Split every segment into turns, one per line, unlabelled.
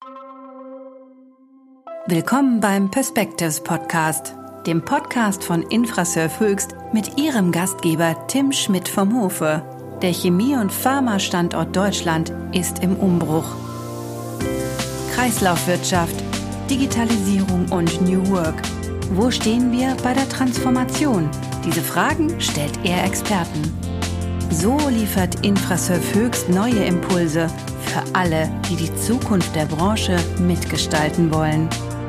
Willkommen beim Perspectives Podcast, dem Podcast von Infraserve Höchst mit ihrem Gastgeber Tim Schmidt vom Hofe. Der Chemie- und Pharma-Standort Deutschland ist im Umbruch. Kreislaufwirtschaft, Digitalisierung und New Work. Wo stehen wir bei der Transformation? Diese Fragen stellt er Experten. So liefert Infraserve Höchst neue Impulse für alle, die die Zukunft der Branche mitgestalten wollen.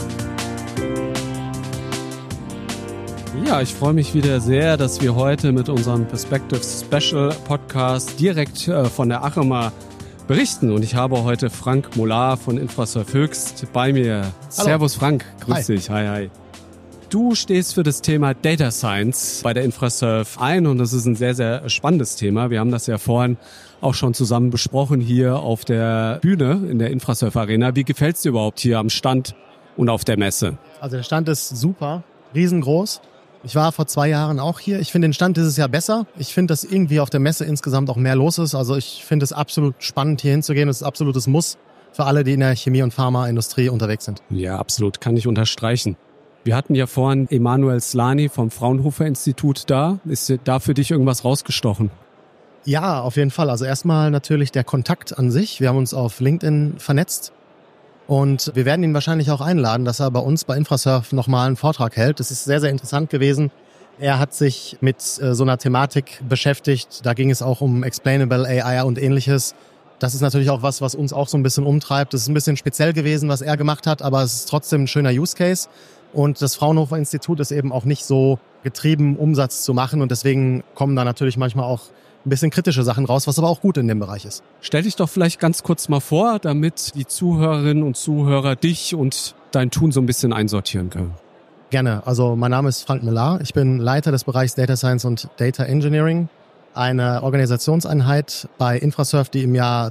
Ja, ich freue mich wieder sehr, dass wir heute mit unserem Perspectives Special Podcast direkt von der Achema berichten. Und ich habe heute Frank Molar von Infraserve Höchst bei mir. Hallo. Servus Frank, grüß dich. Hi. Du stehst für das Thema Data Science bei der Infraserve ein und das ist ein sehr, sehr spannendes Thema. Wir haben das ja vorhin auch schon zusammen besprochen hier auf der Bühne in der Infraserve Arena. Wie gefällt es dir überhaupt hier am Stand und auf der Messe?
Also der Stand ist super, riesengroß. Ich war vor 2 Jahren auch hier. Ich finde den Stand dieses Jahr besser. Ich finde, dass irgendwie auf der Messe insgesamt auch mehr los ist. Also ich finde es absolut spannend, hier hinzugehen. Es ist absolutes Muss für alle, die in der Chemie- und Pharmaindustrie unterwegs sind.
Ja, absolut. Kann ich unterstreichen. Wir hatten ja vorhin Emanuel Slani vom Fraunhofer Institut da. Ist da für dich irgendwas rausgestochen?
Ja, auf jeden Fall. Also erstmal natürlich der Kontakt an sich. Wir haben uns auf LinkedIn vernetzt. Und wir werden ihn wahrscheinlich auch einladen, dass er bei uns bei Infraserve nochmal einen Vortrag hält. Das ist sehr, sehr interessant gewesen. Er hat sich mit so einer Thematik beschäftigt. Da ging es auch um Explainable AI und ähnliches. Das ist natürlich auch was uns auch so ein bisschen umtreibt. Das ist ein bisschen speziell gewesen, was er gemacht hat, aber es ist trotzdem ein schöner Use Case. Und das Fraunhofer Institut ist eben auch nicht so getrieben, Umsatz zu machen. Und deswegen kommen da natürlich manchmal auch ein bisschen kritische Sachen raus, was aber auch gut in dem Bereich ist.
Stell dich doch vielleicht ganz kurz mal vor, damit die Zuhörerinnen und Zuhörer dich und dein Tun so ein bisschen einsortieren können.
Gerne. Also mein Name ist Frank Molar. Ich bin Leiter des Bereichs Data Science und Data Engineering, eine Organisationseinheit bei Infraserve, die im Jahr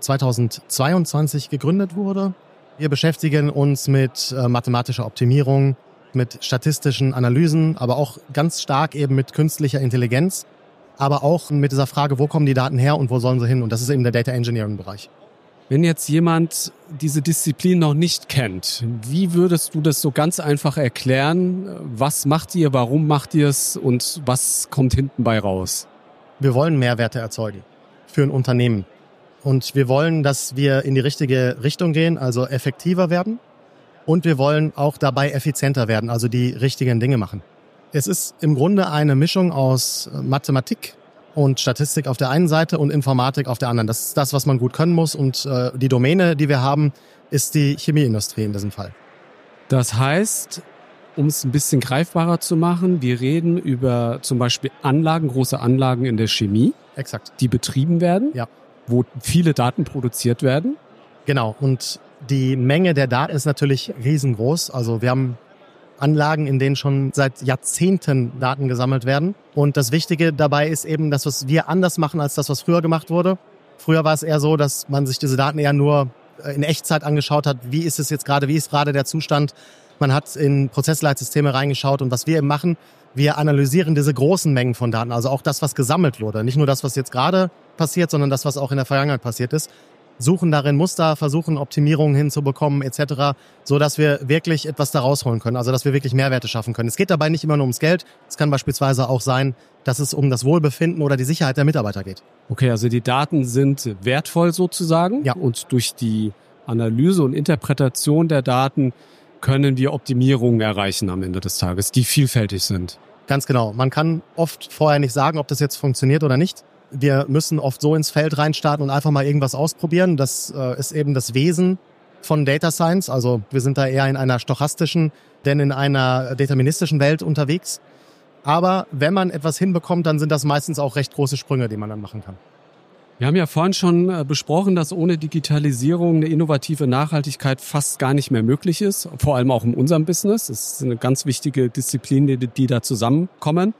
2022 gegründet wurde. Wir beschäftigen uns mit mathematischer Optimierung, mit statistischen Analysen, aber auch ganz stark eben mit künstlicher Intelligenz. Aber auch mit dieser Frage, wo kommen die Daten her und wo sollen sie hin? Und das ist eben der Data Engineering Bereich.
Wenn jetzt jemand diese Disziplin noch nicht kennt, wie würdest du das so ganz einfach erklären? Was macht ihr, warum macht ihr es und was kommt hinten bei raus?
Wir wollen Mehrwerte erzeugen für ein Unternehmen. Und wir wollen, dass wir in die richtige Richtung gehen, also effektiver werden. Und wir wollen auch dabei effizienter werden, also die richtigen Dinge machen. Es ist im Grunde eine Mischung aus Mathematik und Statistik auf der einen Seite und Informatik auf der anderen. Das ist das, was man gut können muss. Und die Domäne, die wir haben, ist die Chemieindustrie in diesem Fall.
Das heißt, um es ein bisschen greifbarer zu machen, wir reden über zum Beispiel Anlagen, große Anlagen in der Chemie.
Exakt.
Die betrieben werden,
ja,
wo viele Daten produziert werden.
Genau. Und die Menge der Daten ist natürlich riesengroß. Also wir haben Anlagen, in denen schon seit Jahrzehnten Daten gesammelt werden. Und das Wichtige dabei ist eben, dass was wir anders machen als das, was früher gemacht wurde. Früher war es eher so, dass man sich diese Daten eher nur in Echtzeit angeschaut hat. Wie ist es jetzt gerade? Wie ist gerade der Zustand? Man hat in Prozessleitsysteme reingeschaut. Und was wir eben machen, wir analysieren diese großen Mengen von Daten. Also auch das, was gesammelt wurde. Nicht nur das, was jetzt gerade passiert, sondern das, was auch in der Vergangenheit passiert ist. Suchen darin Muster, versuchen Optimierungen hinzubekommen etc., so dass wir wirklich etwas da rausholen können, also dass wir wirklich Mehrwerte schaffen können. Es geht dabei nicht immer nur ums Geld, es kann beispielsweise auch sein, dass es um das Wohlbefinden oder die Sicherheit der Mitarbeiter geht.
Okay, also die Daten sind wertvoll sozusagen,
ja,
und durch die Analyse und Interpretation der Daten können wir Optimierungen erreichen am Ende des Tages, die vielfältig sind.
Ganz genau. Man kann oft vorher nicht sagen, ob das jetzt funktioniert oder nicht. Wir müssen oft so ins Feld reinstarten und einfach mal irgendwas ausprobieren. Das ist eben das Wesen von Data Science. Also wir sind da eher in einer stochastischen, denn in einer deterministischen Welt unterwegs. Aber wenn man etwas hinbekommt, dann sind das meistens auch recht große Sprünge, die man dann machen kann.
Wir haben ja vorhin schon besprochen, dass ohne Digitalisierung eine innovative Nachhaltigkeit fast gar nicht mehr möglich ist. Vor allem auch in unserem Business. Das ist eine ganz wichtige Disziplin, die da zusammenkommen.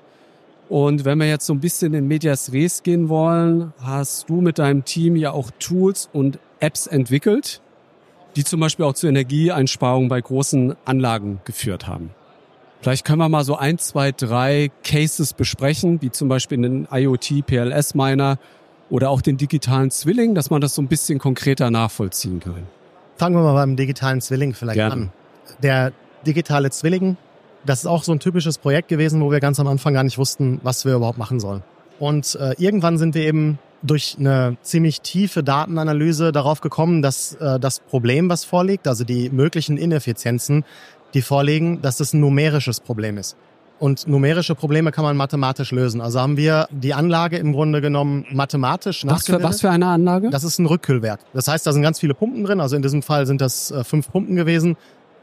Und wenn wir jetzt so ein bisschen in Medias Res gehen wollen, hast du mit deinem Team ja auch Tools und Apps entwickelt, die zum Beispiel auch zur Energieeinsparung bei großen Anlagen geführt haben. Vielleicht können wir mal so 1, 2, 3 Cases besprechen, wie zum Beispiel den IoT-PLS-Miner oder auch den digitalen Zwilling, dass man das so ein bisschen konkreter nachvollziehen kann.
Fangen wir mal beim digitalen Zwilling vielleicht an. Der digitale Zwilling, das ist auch so ein typisches Projekt gewesen, wo wir ganz am Anfang gar nicht wussten, was wir überhaupt machen sollen. Und irgendwann sind wir eben durch eine ziemlich tiefe Datenanalyse darauf gekommen, dass das Problem, was vorliegt, also die möglichen Ineffizienzen, die vorliegen, dass das ein numerisches Problem ist. Und numerische Probleme kann man mathematisch lösen. Also haben wir die Anlage im Grunde genommen mathematisch nachgebildet.
Was für eine Anlage?
Das ist ein Rückkühlwerk. Das heißt, da sind ganz viele Pumpen drin. Also in diesem Fall sind das 5 Pumpen gewesen.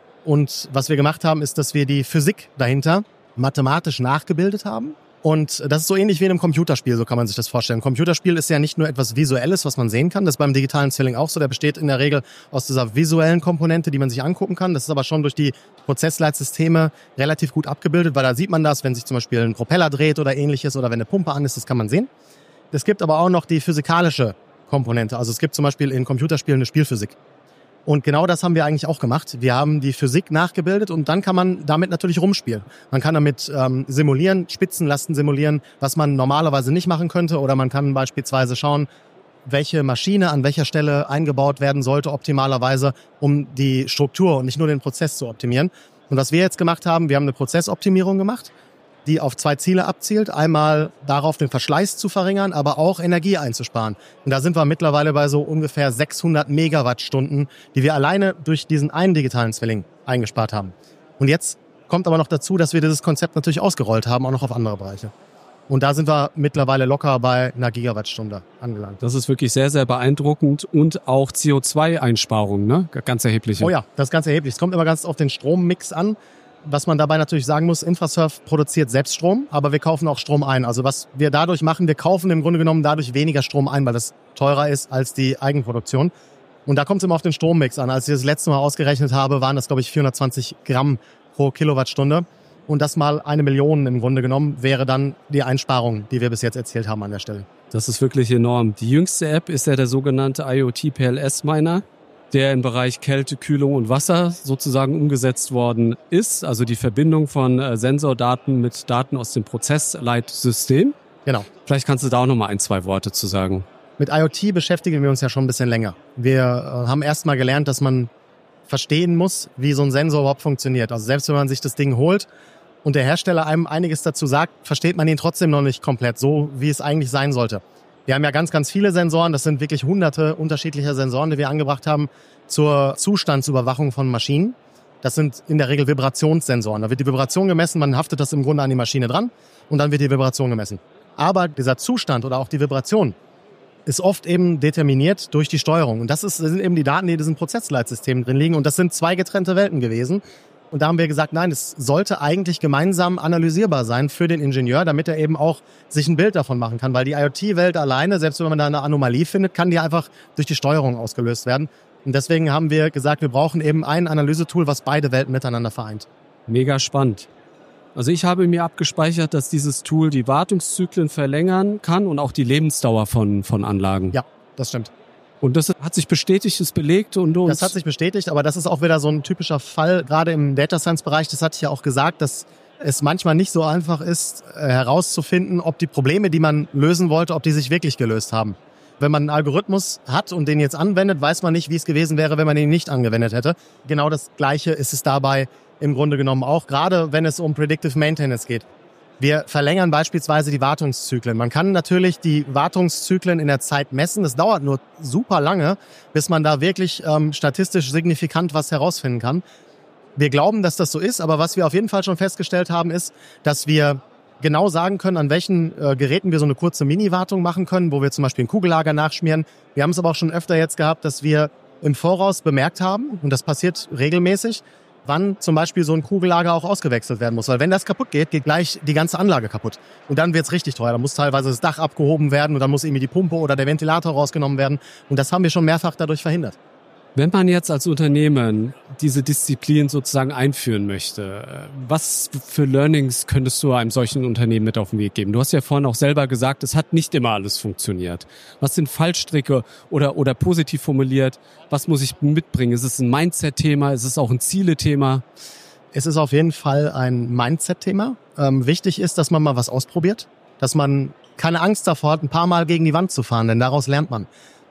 Und was wir gemacht haben, ist, dass wir die Physik dahinter mathematisch nachgebildet haben. Und das ist so ähnlich wie in einem Computerspiel, so kann man sich das vorstellen. Ein Computerspiel ist ja nicht nur etwas Visuelles, was man sehen kann. Das ist beim digitalen Zwilling auch so. Der besteht in der Regel aus dieser visuellen Komponente, die man sich angucken kann. Das ist aber schon durch die Prozessleitsysteme relativ gut abgebildet, weil da sieht man das, wenn sich zum Beispiel ein Propeller dreht oder ähnliches oder wenn eine Pumpe an ist, das kann man sehen. Es gibt aber auch noch die physikalische Komponente. Also es gibt zum Beispiel in Computerspielen eine Spielphysik. Und genau das haben wir eigentlich auch gemacht. Wir haben die Physik nachgebildet und dann kann man damit natürlich rumspielen. Man kann damit simulieren, Spitzenlasten simulieren, was man normalerweise nicht machen könnte. Oder man kann beispielsweise schauen, welche Maschine an welcher Stelle eingebaut werden sollte optimalerweise, um die Struktur und nicht nur den Prozess zu optimieren. Und was wir jetzt gemacht haben, wir haben eine Prozessoptimierung gemacht, die auf 2 Ziele abzielt. Einmal darauf, den Verschleiß zu verringern, aber auch Energie einzusparen. Und da sind wir mittlerweile bei so ungefähr 600 Megawattstunden, die wir alleine durch diesen einen digitalen Zwilling eingespart haben. Und jetzt kommt aber noch dazu, dass wir dieses Konzept natürlich ausgerollt haben, auch noch auf andere Bereiche. Und da sind wir mittlerweile locker bei einer Gigawattstunde angelangt.
Das ist wirklich sehr, sehr beeindruckend und auch CO2-Einsparungen, ne? Ganz erhebliche.
Oh ja, das ist ganz erheblich. Es kommt immer ganz auf den Strommix an. Was man dabei natürlich sagen muss, Infrasurf produziert selbst Strom, aber wir kaufen auch Strom ein. Also was wir dadurch machen, wir kaufen im Grunde genommen dadurch weniger Strom ein, weil das teurer ist als die Eigenproduktion. Und da kommt es immer auf den Strommix an. Als ich das letzte Mal ausgerechnet habe, waren das, glaube ich, 420 Gramm pro Kilowattstunde. Und das mal 1 Million im Grunde genommen wäre dann die Einsparung, die wir bis jetzt erzielt haben an der Stelle.
Das ist wirklich enorm. Die jüngste App ist ja der sogenannte IoT PLS Miner, der im Bereich Kälte, Kühlung und Wasser sozusagen umgesetzt worden ist. Also die Verbindung von Sensordaten mit Daten aus dem Prozessleitsystem.
Genau.
Vielleicht kannst du da auch noch mal 1, 2 Worte zu sagen.
Mit IoT beschäftigen wir uns ja schon ein bisschen länger. Wir haben erst mal gelernt, dass man verstehen muss, wie so ein Sensor überhaupt funktioniert. Also selbst wenn man sich das Ding holt und der Hersteller einem einiges dazu sagt, versteht man ihn trotzdem noch nicht komplett, so wie es eigentlich sein sollte. Wir haben ja ganz, ganz viele Sensoren. Das sind wirklich hunderte unterschiedlicher Sensoren, die wir angebracht haben zur Zustandsüberwachung von Maschinen. Das sind in der Regel Vibrationssensoren. Da wird die Vibration gemessen, man haftet das im Grunde an die Maschine dran und dann wird die Vibration gemessen. Aber dieser Zustand oder auch die Vibration ist oft eben determiniert durch die Steuerung. Und das sind eben die Daten, die in diesem Prozessleitsystem drin liegen. Und das sind 2 getrennte Welten gewesen. Und da haben wir gesagt, nein, es sollte eigentlich gemeinsam analysierbar sein für den Ingenieur, damit er eben auch sich ein Bild davon machen kann. Weil die IoT-Welt alleine, selbst wenn man da eine Anomalie findet, kann die einfach durch die Steuerung ausgelöst werden. Und deswegen haben wir gesagt, wir brauchen eben ein Analysetool, was beide Welten miteinander vereint.
Mega spannend. Also ich habe mir abgespeichert, dass dieses Tool die Wartungszyklen verlängern kann und auch die Lebensdauer von Anlagen.
Ja, das stimmt.
Und das hat sich bestätigt, ist belegt und
das hat sich bestätigt, aber das ist auch wieder so ein typischer Fall, gerade im Data Science Bereich. Das hatte ich ja auch gesagt, dass es manchmal nicht so einfach ist, herauszufinden, ob die Probleme, die man lösen wollte, ob die sich wirklich gelöst haben. Wenn man einen Algorithmus hat und den jetzt anwendet, weiß man nicht, wie es gewesen wäre, wenn man ihn nicht angewendet hätte. Genau das Gleiche ist es dabei im Grunde genommen auch, gerade wenn es um Predictive Maintenance geht. Wir verlängern beispielsweise die Wartungszyklen. Man kann natürlich die Wartungszyklen in der Zeit messen. Es dauert nur super lange, bis man da wirklich statistisch signifikant was herausfinden kann. Wir glauben, dass das so ist, aber was wir auf jeden Fall schon festgestellt haben, ist, dass wir genau sagen können, an welchen Geräten wir so eine kurze Mini-Wartung machen können, wo wir zum Beispiel ein Kugellager nachschmieren. Wir haben es aber auch schon öfter jetzt gehabt, dass wir im Voraus bemerkt haben, und das passiert regelmäßig, wann zum Beispiel so ein Kugellager auch ausgewechselt werden muss. Weil wenn das kaputt geht, geht gleich die ganze Anlage kaputt. Und dann wird's richtig teuer. Da muss teilweise das Dach abgehoben werden und dann muss irgendwie die Pumpe oder der Ventilator rausgenommen werden. Und das haben wir schon mehrfach dadurch verhindert.
Wenn man jetzt als Unternehmen diese Disziplin sozusagen einführen möchte, was für Learnings könntest du einem solchen Unternehmen mit auf den Weg geben? Du hast ja vorhin auch selber gesagt, es hat nicht immer alles funktioniert. Was sind Fallstricke oder positiv formuliert, was muss ich mitbringen? Ist es ein Mindset-Thema? Ist es auch ein Ziele-Thema?
Es ist auf jeden Fall ein Mindset-Thema. Wichtig ist, dass man mal was ausprobiert, dass man keine Angst davor hat, ein paar Mal gegen die Wand zu fahren, denn daraus lernt man.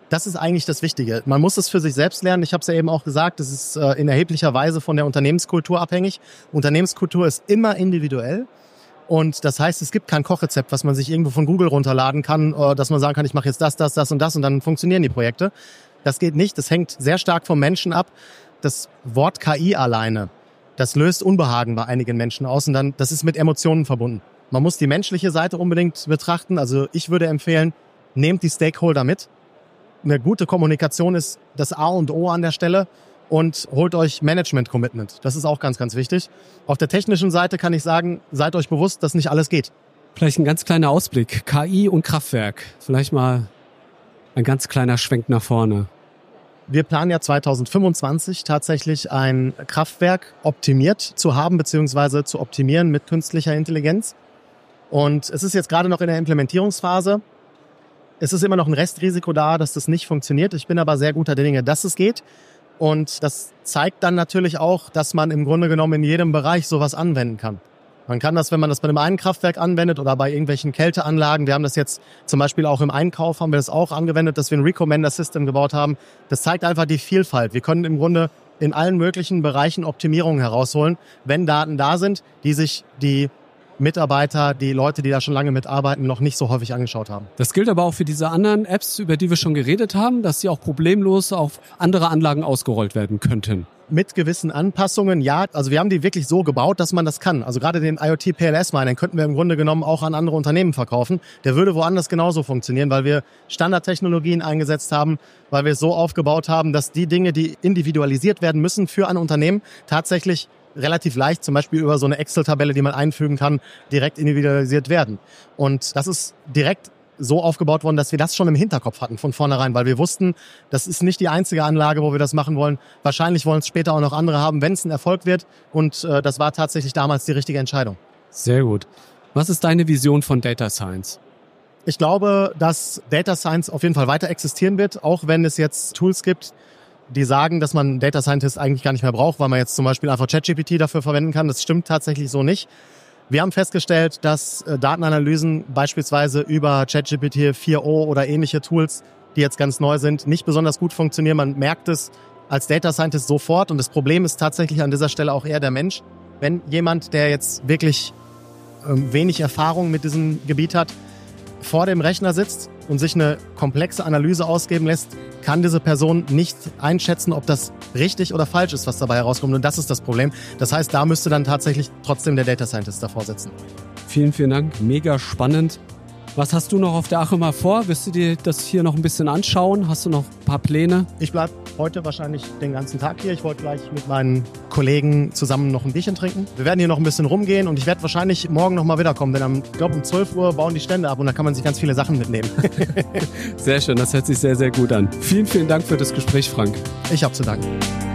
Das ist eigentlich das Wichtige. Man muss es für sich selbst lernen. Ich habe es ja eben auch gesagt, es ist in erheblicher Weise von der Unternehmenskultur abhängig. Unternehmenskultur ist immer individuell. Und das heißt, es gibt kein Kochrezept, was man sich irgendwo von Google runterladen kann, dass man sagen kann, ich mache jetzt das und dann funktionieren die Projekte. Das geht nicht. Das hängt sehr stark vom Menschen ab. Das Wort KI alleine, das löst Unbehagen bei einigen Menschen aus und dann, das ist mit Emotionen verbunden. Man muss die menschliche Seite unbedingt betrachten. Also ich würde empfehlen, nehmt die Stakeholder mit. Eine gute Kommunikation ist das A und O an der Stelle und holt euch Management-Commitment. Das ist auch ganz, ganz wichtig. Auf der technischen Seite kann ich sagen, seid euch bewusst, dass nicht alles geht.
Vielleicht ein ganz kleiner Ausblick. KI und Kraftwerk. Vielleicht mal ein ganz kleiner Schwenk nach vorne.
Wir planen ja 2025 tatsächlich ein Kraftwerk optimiert zu haben, beziehungsweise zu optimieren mit künstlicher Intelligenz. Und es ist jetzt gerade noch in der Implementierungsphase. Es ist immer noch ein Restrisiko da, dass das nicht funktioniert. Ich bin aber sehr guter Dinge, dass es geht. Und das zeigt dann natürlich auch, dass man im Grunde genommen in jedem Bereich sowas anwenden kann. Man kann das, wenn man das bei einem einen Kraftwerk anwendet oder bei irgendwelchen Kälteanlagen, wir haben das jetzt zum Beispiel auch im Einkauf, haben wir das auch angewendet, dass wir ein Recommender-System gebaut haben. Das zeigt einfach die Vielfalt. Wir können im Grunde in allen möglichen Bereichen Optimierungen herausholen, wenn Daten da sind, die sich die Mitarbeiter, die Leute, die da schon lange mitarbeiten, noch nicht so häufig angeschaut haben.
Das gilt aber auch für diese anderen Apps, über die wir schon geredet haben, dass sie auch problemlos auf andere Anlagen ausgerollt werden könnten.
Mit gewissen Anpassungen, ja. Also wir haben die wirklich so gebaut, dass man das kann. Also gerade den IoT PLS-Miner, den könnten wir im Grunde genommen auch an andere Unternehmen verkaufen. Der würde woanders genauso funktionieren, weil wir Standardtechnologien eingesetzt haben, weil wir es so aufgebaut haben, dass die Dinge, die individualisiert werden müssen für ein Unternehmen, tatsächlich relativ leicht, zum Beispiel über so eine Excel-Tabelle, die man einfügen kann, direkt individualisiert werden. Und das ist direkt so aufgebaut worden, dass wir das schon im Hinterkopf hatten von vornherein, weil wir wussten, das ist nicht die einzige Anlage, wo wir das machen wollen. Wahrscheinlich wollen es später auch noch andere haben, wenn es ein Erfolg wird. Und das war tatsächlich damals die richtige Entscheidung.
Sehr gut. Was ist deine Vision von Data Science?
Ich glaube, dass Data Science auf jeden Fall weiter existieren wird, auch wenn es jetzt Tools gibt, die sagen, dass man Data Scientist eigentlich gar nicht mehr braucht, weil man jetzt zum Beispiel einfach ChatGPT dafür verwenden kann. Das stimmt tatsächlich so nicht. Wir haben festgestellt, dass Datenanalysen beispielsweise über ChatGPT 4o oder ähnliche Tools, die jetzt ganz neu sind, nicht besonders gut funktionieren. Man merkt es als Data Scientist sofort und das Problem ist tatsächlich an dieser Stelle auch eher der Mensch. Wenn jemand, der jetzt wirklich wenig Erfahrung mit diesem Gebiet hat, vor dem Rechner sitzt und sich eine komplexe Analyse ausgeben lässt, kann diese Person nicht einschätzen, ob das richtig oder falsch ist, was dabei herauskommt. Und das ist das Problem. Das heißt, da müsste dann tatsächlich trotzdem der Data Scientist davor sitzen.
Vielen, vielen Dank. Mega spannend. Was hast du noch auf der Achema vor? Wirst du dir das hier noch ein bisschen anschauen? Hast du noch ein paar Pläne?
Ich bleibe heute wahrscheinlich den ganzen Tag hier. Ich wollte gleich mit meinen Kollegen zusammen noch ein Bierchen trinken. Wir werden hier noch ein bisschen rumgehen und ich werde wahrscheinlich morgen noch mal wiederkommen, denn ich glaube um 12 Uhr bauen die Stände ab und da kann man sich ganz viele Sachen mitnehmen.
Sehr schön, das hört sich sehr, sehr gut an. Vielen, vielen Dank für das Gespräch, Frank.
Ich habe zu danken.